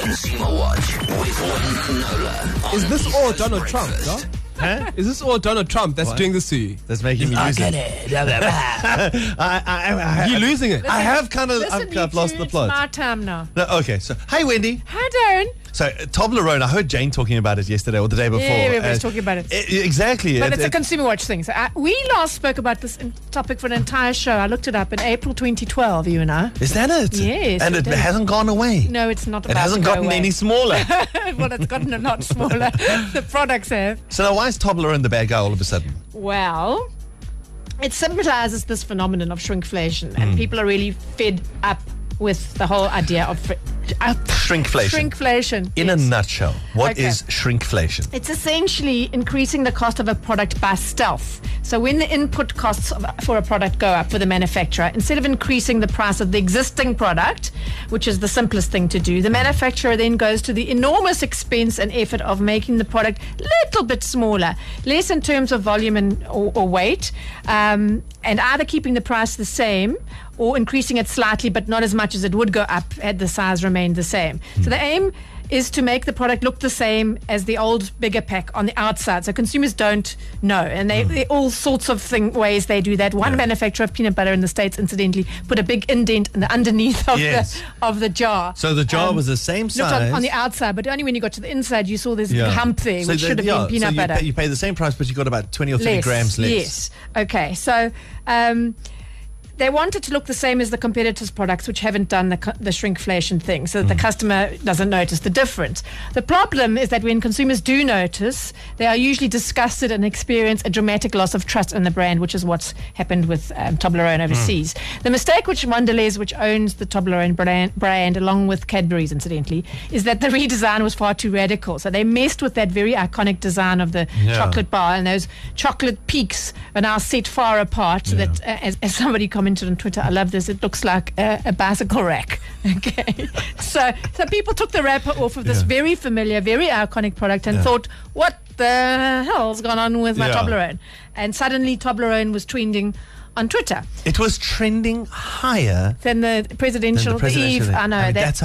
Consumer Watch with Wayne Nola. Is this all Donald Trump, no? Huh? Is this all Donald Trump that's doing this to you? That's making me lose it. You're losing it. I have kind of Listen, I've lost the it's plot. my time now. No, okay, so hi Wendy. Hi, Darren. So Toblerone, I heard Jane talking about it yesterday or the day before. Yeah, everybody's talking about it. Exactly. But it's a Consumer Watch thing. So we last spoke about this topic for an entire show. I looked it up in April 2012, you and I. Is that it? Yes, And it it is. hasn't gone away. No, it's not. It about hasn't to go gotten away. any smaller. Well, it's gotten a lot smaller. The products have. So now why is Toblerone the bad guy all of a sudden? Well, it symbolizes this phenomenon of shrinkflation, and people are really fed up with the whole idea of Shrinkflation. Shrinkflation. In a yes. nutshell, what Okay. is shrinkflation? It's essentially increasing the cost of a product by stealth. So when the input costs for a product go up for the manufacturer, instead of increasing the price of the existing product, which is the simplest thing to do, the manufacturer then goes to the enormous expense and effort of making the product a little bit smaller, less in terms of volume or weight, and either keeping the price the same or increasing it slightly, but not as much as it would go up had the size remained the same. So the aim is to make the product look the same as the old bigger pack on the outside, so consumers don't know. And they all sorts of ways they do that. One manufacturer of peanut butter in the States, incidentally, put a big indent in the underneath of the jar. So the jar was the same Looked size. on the outside, but only when you got to the inside you saw this big hump there, which should have been peanut butter. You pay the same price, but you got about 20 or 30 Less, grams less. Yes. Okay. So they wanted to look the same as the competitors' products, which haven't done the shrinkflation thing, so that the customer doesn't notice the difference. The problem is that when consumers do notice, they are usually disgusted and experience a dramatic loss of trust in the brand, which is what's happened with Toblerone overseas. The mistake which Mondelez, which owns the Toblerone brand, along with Cadbury's, incidentally, is that the redesign was far too radical. So they messed with that very iconic design of the chocolate bar, and those chocolate peaks are now set far apart, so that, as somebody commented on Twitter, I love this, it looks like a bicycle rack. Okay. So people took the wrapper off of this very familiar, very iconic product and thought, what the hell's gone on with my Toblerone? And suddenly Toblerone was trending on Twitter. It was trending higher than the presidential eve. thing. I know. I mean, that's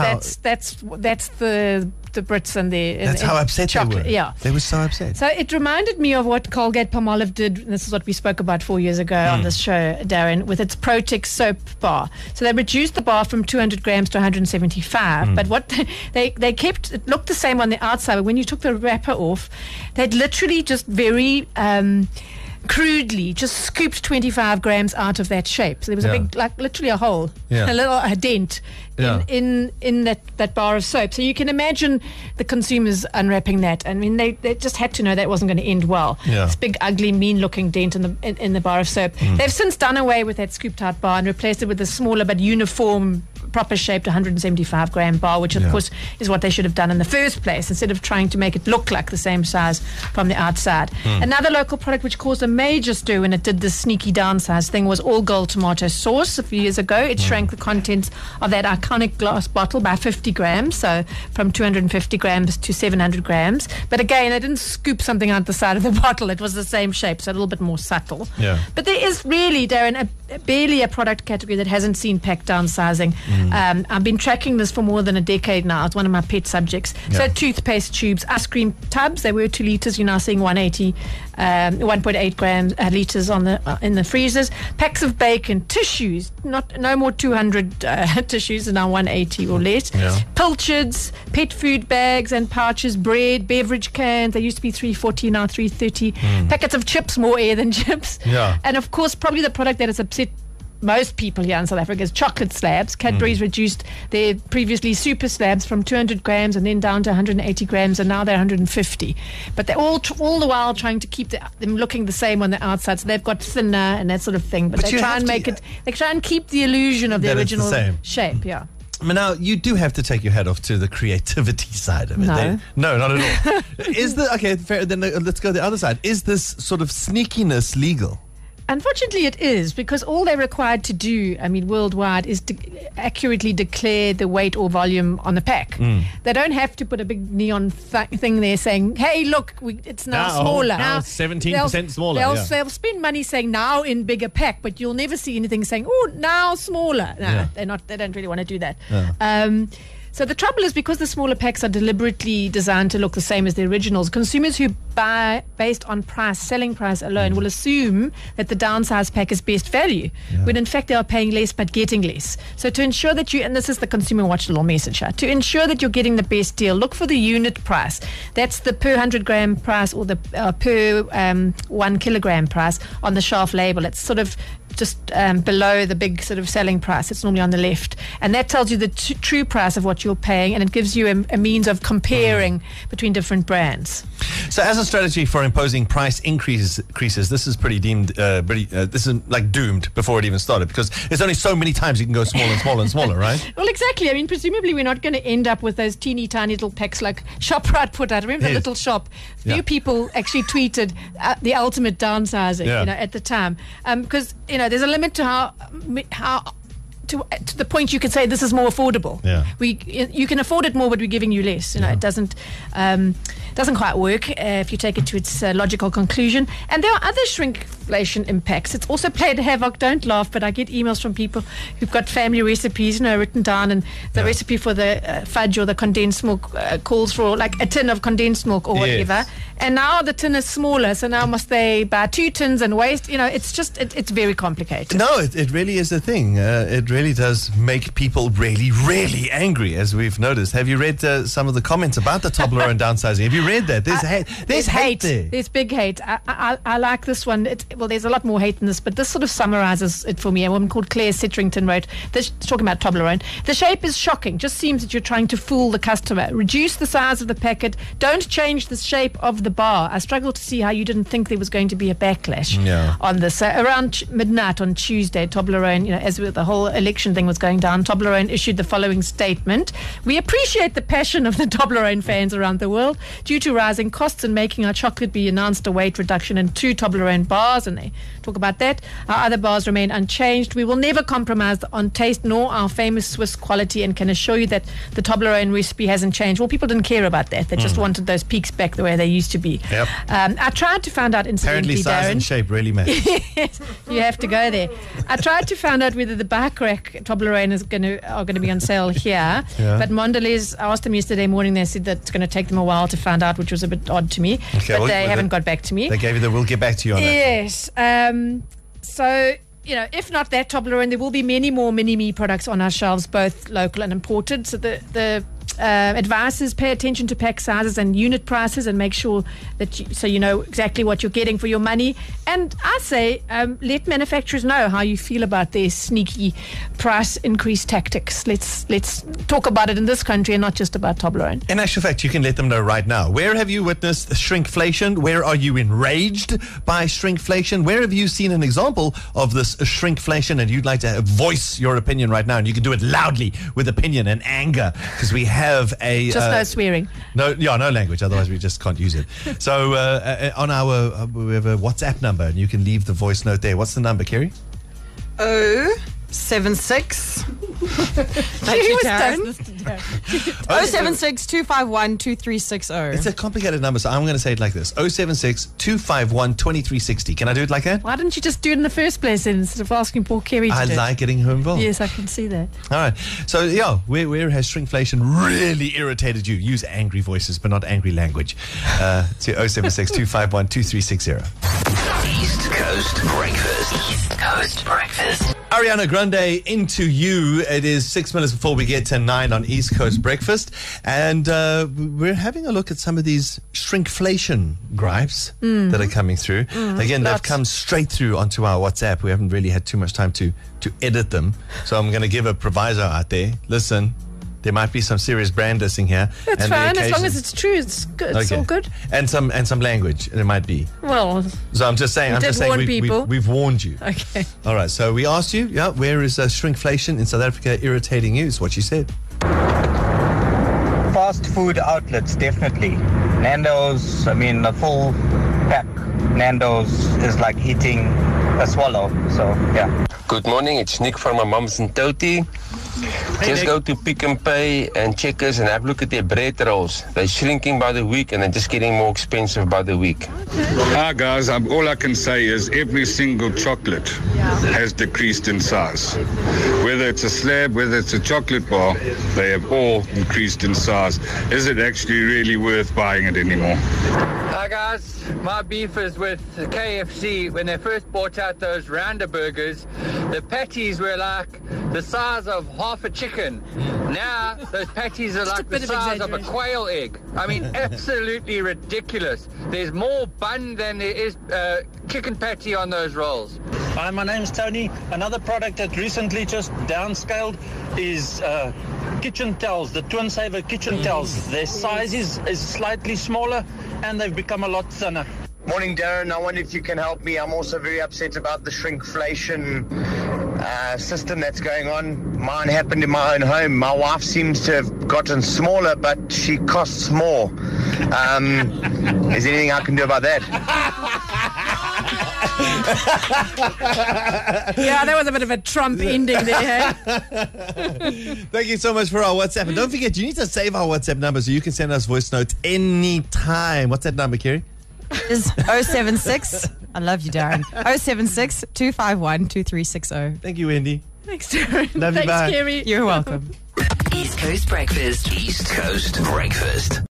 the Brits and the that's how upset chocolate. they were. Yeah. They were so upset. So it reminded me of what Colgate-Palmolive did. And this is what we spoke about 4 years ago on this show, Darren, with its Protex soap bar. So they reduced the bar from 200 grams to 175. But what they kept, it looked the same on the outside. But when you took the wrapper off, they'd literally just very crudely just scooped 25 grams out of that shape. So there was a big, like literally a hole, a dent in that bar of soap. So you can imagine the consumers unwrapping that. I mean, they just had to know that wasn't going to end well. This big, ugly, mean-looking dent in the bar of soap. They've since done away with that scooped-out bar and replaced it with a smaller but uniform, proper-shaped 175-gram bar, which, of course, is what they should have done in the first place, instead of trying to make it look like the same size from the outside. Another local product which caused a major stir when it did this sneaky downsize thing was All Gold tomato sauce a few years ago. It shrank the contents of that iconic glass bottle by 50 grams, so from 250 grams to 700 grams. But again, they didn't scoop something out the side of the bottle. It was the same shape, so a little bit more subtle. But there is really, Darren, barely a product category that hasn't seen pack downsizing. I've been tracking this for more than a decade now. It's one of my pet subjects. So toothpaste tubes, ice cream tubs, they were 2 litres. You're now seeing 1.8 grams litres in the freezers. Packs of bacon, tissues, no more 200 tissues, and now 180 or less. Pilchards, pet food bags and pouches, bread, beverage cans. They used to be 340, now 330. Packets of chips, more air than chips. And of course, probably the product that has upset most people here in South Africa is chocolate slabs. Cadbury's reduced their previously super slabs from 200 grams and then down to 180 grams, and now they're 150. But they're all the while trying to keep them looking the same on the outside. So they've got thinner and that sort of thing. But they try and they try and keep the illusion of the original shape. I mean, now you do have to take your hat off to the creativity side of it. No, no, not at all. Okay? Fair. Then let's go the other side. Is this sort of sneakiness legal? Unfortunately, it is, because all they're required to do, I mean, worldwide, is to accurately declare the weight or volume on the pack. They don't have to put a big neon thing there saying, hey, look, it's now smaller. Now 17% smaller. They'll spend money saying now in bigger pack, but you'll never see anything saying, oh, now smaller. No, they don't really want to do that. So the trouble is, because the smaller packs are deliberately designed to look the same as the originals, consumers who buy based on price, selling price alone, will assume that the downsized pack is best value, when in fact they are paying less but getting less. So to ensure that you, and this is the Consumer Watch little message here, to ensure that you're getting the best deal, look for the unit price. That's the per 100 gram price, or the per 1 kilogram price on the shelf label. It's sort of just below the big sort of selling price. It's normally on the left, and that tells you the true price of what you're paying, and it gives you a means of comparing between different brands. So, as a strategy for imposing price increases, this is pretty deemed, this is like doomed before it even started, because there's only so many times you can go smaller and smaller and smaller, right? Well, exactly. I mean, presumably we're not going to end up with those teeny tiny little packs like ShopRite put out. Remember the little shop? Few people actually tweeted the ultimate downsizing, at the time, because there's a limit to how to the point you could say this is more affordable. You can afford it more, but we're giving you less. It doesn't quite work if you take it to its logical conclusion. And there are other shrinkflation impacts. It's also played havoc. Don't laugh, but I get emails from people who've got family recipes, written down, and the recipe for the fudge or the condensed milk calls for like a tin of condensed milk or whatever. And now the tin is smaller, so now must they buy 2 tins and waste? It's just it's very complicated. No, it really is a thing. It really does make people really, really angry, as we've noticed. Have you read some of the comments about the Toblerone downsizing? Have you read that? There's hate there. There's big hate. I like this one. There's a lot more hate than this, but this sort of summarizes it for me. A woman called Claire Sitterington wrote this, talking about Toblerone. The shape is shocking. Just seems that you're trying to fool the customer. Reduce the size of the packet. Don't change the shape of the bar. I struggle to see how you didn't think there was going to be a backlash on this. So around midnight on Tuesday, Toblerone, as the whole election thing was going down, Toblerone issued the following statement. We appreciate the passion of the Toblerone fans around the world. Due to rising costs and making our chocolate, we announced a weight reduction in 2 Toblerone bars, and they talk about that. Our other bars remain unchanged. We will never compromise on taste nor our famous Swiss quality, and can assure you that the Toblerone recipe hasn't changed. Well, people didn't care about that. They just wanted those peaks back the way they used to be. Yep. I tried to find out incidentally, apparently size Darren, and shape really matter. Yes, you have to go there. I tried to find out whether the bike rack Toblerone are going to be on sale here, but Mondelez, I asked them yesterday morning, they said that it's going to take them a while to find out, which was a bit odd to me, but they haven't got back to me. They gave you we'll get back to you on that. Yes. So, if not that Toblerone, there will be many more Mini-Me products on our shelves, both local and imported. So the advice is pay attention to pack sizes and unit prices, and make sure that you know exactly what you're getting for your money. And I say let manufacturers know how you feel about their sneaky price increase tactics. Let's talk about it in this country and not just about Toblerone. In actual fact, you can let them know right now. Where have you witnessed shrinkflation? Where are you enraged by shrinkflation? Where have you seen an example of this shrinkflation, and you'd like to voice your opinion right now? And you can do it loudly with opinion and anger, because we have just no swearing. No language. Otherwise, we just can't use it. So on our we have a WhatsApp number, and you can leave the voice note there. What's the number, Kerry? 076. Thank you, Darren. 076 251 2360. It's a complicated number, so I'm going to say it like this: 076 251 2360. Can I do it like that? Why didn't you just do it in the first place instead of asking poor Kerry to do it? I like getting her involved. Yes, I can see that. All right. So, where has shrinkflation really irritated you? Use angry voices, but not angry language. To 076 251 2360. East Coast Breakfast. East Coast Breakfast. Ariana Grande, Into You. It is 6 minutes before we get to 9 on East Coast Breakfast. And we're having a look at some of these shrinkflation gripes that are coming through. Again, they've come straight through onto our WhatsApp. We haven't really had too much time to edit them. So I'm going to give a proviso out there. Listen, there might be some serious brand dissing here. That's fine, as long as it's true. It's good. It's all good. And some language. There might be. Well, so I'm just saying. We've warned you. Okay. All right. So we asked you, where is shrinkflation in South Africa irritating you? Is what you said. Fast food outlets, definitely. Nando's. I mean, a full pack Nando's is like eating a swallow. So yeah. Good morning. It's Nick from my mom's in Toti. Just go to Pick and Pay and Checkers and have a look at their bread rolls. They're shrinking by the week and they're just getting more expensive by the week. Hi guys, all I can say is every single chocolate has decreased in size. Whether it's a slab, whether it's a chocolate bar, they have all increased in size. Is it actually really worth buying it anymore? Hi guys, my beef is with KFC. When they first brought out those rounder burgers, the patties were like the size of half a chicken. Now those patties are like the size of a quail egg. I mean, absolutely ridiculous. There's more bun than there is chicken patty on those rolls. Hi, my name's Tony. Another product that recently just downscaled is kitchen towels, the Twin Saver kitchen towels. Their size is slightly smaller and they've become a lot thinner. Morning, Darren. I wonder if you can help me. I'm also very upset about the shrinkflation system that's going on. Mine happened in my own home. My wife seems to have gotten smaller, but she costs more. Is there anything I can do about that? Yeah, that was a bit of a Trump ending there. Thank you so much for our WhatsApp. And don't forget, you need to save our WhatsApp number so you can send us voice notes anytime. What's that number, Kerry? Is 076. I love you, Darren. 076 251 2360. Thank you, Wendy. Thanks, Darren. Love you, Thanks, bye. Kerry. You're welcome. East Coast Breakfast. East Coast Breakfast.